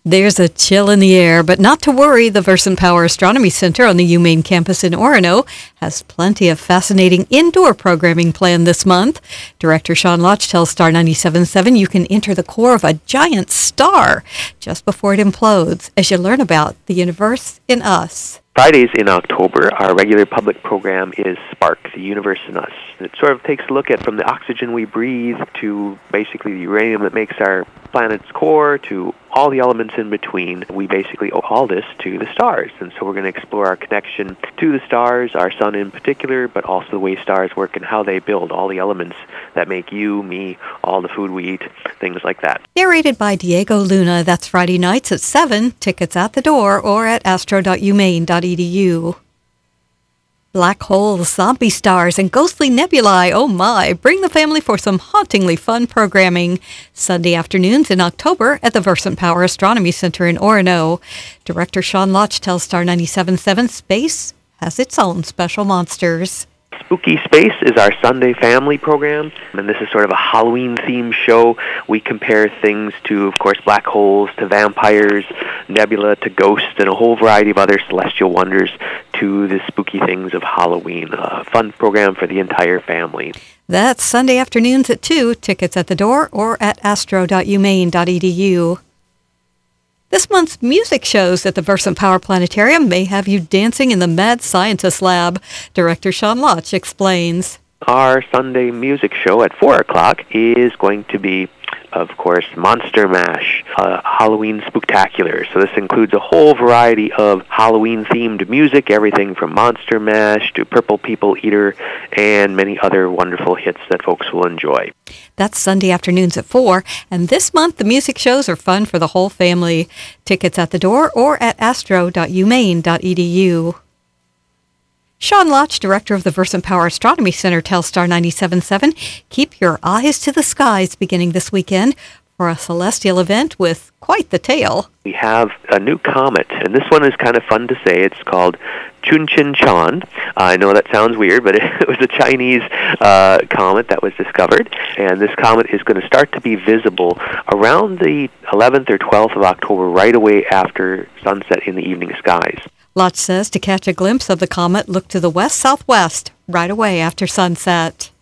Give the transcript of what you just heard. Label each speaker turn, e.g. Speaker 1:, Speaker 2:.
Speaker 1: There's a chill in the air, but not to worry. The Versant Power Astronomy Center on the UMaine campus in Orono has plenty of fascinating indoor programming planned this month. Director Sean Lotch tells Star 97.7 you can enter the core of a giant star just before it implodes as you learn about the universe in us.
Speaker 2: Fridays in October, our regular public program is Spark, the Universe in Us. It sort of takes a look at from the oxygen we breathe to basically the uranium that makes our planet's core to all the elements in between. We basically owe all this to the stars. And so we're going to explore our connection to the stars, our sun in particular, but also the way stars work and how they build all the elements that make you, me, all the food we eat, things like that.
Speaker 1: Narrated by Diego Luna. That's Friday nights at 7. Tickets at the door or at astro.umaine.edu. Black holes, zombie stars, and ghostly nebulae, oh my! Bring the family for some hauntingly fun programming. Sunday afternoons in October at the Versant Power Astronomy Center in Orono. Director Sean Lotch tells Star 97.7 space has its own special monsters.
Speaker 2: Spooky Space is our Sunday family program, and this is sort of a Halloween-themed show. We compare things to, of course, black holes, to vampires, nebula, to ghosts, and a whole variety of other celestial wonders to the spooky things of Halloween. A fun program for the entire family.
Speaker 1: That's Sunday afternoons at 2. Tickets at the door or at astro.umaine.edu. This month's music shows at the Versant Power Planetarium may have you dancing in the Mad Scientist Lab. Director Sean Lotch explains.
Speaker 2: Our Sunday music show at 4 o'clock is going to be, of course, Monster Mash, Halloween Spooktacular. So this includes a whole variety of Halloween-themed music, everything from Monster Mash to Purple People Eater and many other wonderful hits that folks will enjoy.
Speaker 1: That's Sunday afternoons at 4, and this month the music shows are fun for the whole family. Tickets at the door or at astro.umaine.edu. Sean Lotch, director of the Versant Power Astronomy Center, tells Star 97.7, keep your eyes to the skies beginning this weekend for a celestial event with quite the tale.
Speaker 2: We have a new comet, and this one is kind of fun to say. It's called Chun-Chin-Chan. I know that sounds weird, but it was a Chinese comet that was discovered, and this comet is going to start to be visible around the 11th or 12th of October, right away after sunset in the evening skies.
Speaker 1: Lotch says to catch a glimpse of the comet, look to the west-southwest right away after sunset.